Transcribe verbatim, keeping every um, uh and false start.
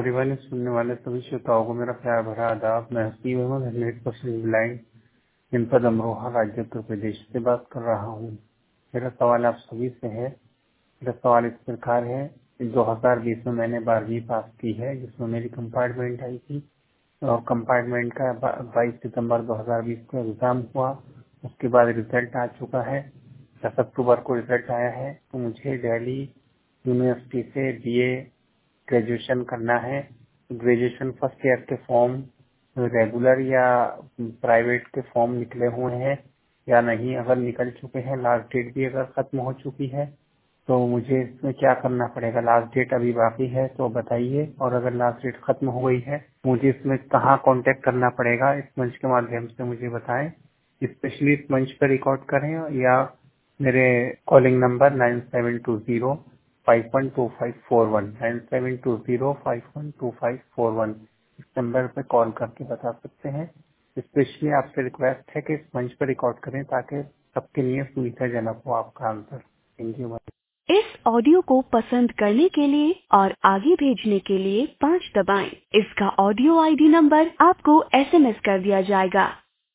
हमारी वाले सुनने वाले सभी श्रोताओं को मेरा प्यार भरा आदाब। मैं Haseeb Ahmad hundred percent blind जनपद अमरोहा राज्य उत्तर प्रदेश से बात कर रहा हूँ। मेरा सवाल आप सभी से है। मेरा सवाल इस प्रकार है, दो हज़ार बीस में मैंने बारहवीं पास की है, जिसमें मेरी कंपार्टमेंट आई थी और कंपार्टमेंट का बाईस सितंबर दो हज़ार बीस को एग्जाम हुआ। उसके बाद रिजल्ट आ चुका है, दस अक्टूबर को रिजल्ट आया है। तो मुझे दिल्ली यूनिवर्सिटी से बीए ग्रेजुएशन करना है। ग्रेजुएशन फर्स्ट ईयर के फॉर्म रेगुलर या प्राइवेट के फॉर्म निकले हुए हैं या नहीं? अगर निकल चुके हैं, लास्ट डेट भी अगर खत्म हो चुकी है, तो मुझे इसमें क्या करना पड़ेगा? लास्ट डेट अभी बाकी है तो बताइए। और अगर लास्ट डेट खत्म हो गई है, मुझे इसमें कहाँ कांटेक्ट करना पड़ेगा? इस मंच के माध्यम से मुझे बताएं। स्पेशली इस मंच पर रिकॉर्ड करें या मेरे calling number nine seven two zero five one two five four one nine seven two zero five one two five four one इस नंबर पे कॉल करके बता सकते हैं। स्पेशली आपसे रिक्वेस्ट है कि इस मंच पर रिकॉर्ड करें ताकि सबके लिए सुविधाजनक हो आपका आंसर। Thank you. इस ऑडियो को पसंद करने के लिए और आगे भेजने के लिए पाँच दबाएं। इसका ऑडियो आईडी नंबर आपको एसएमएस कर दिया जाएगा।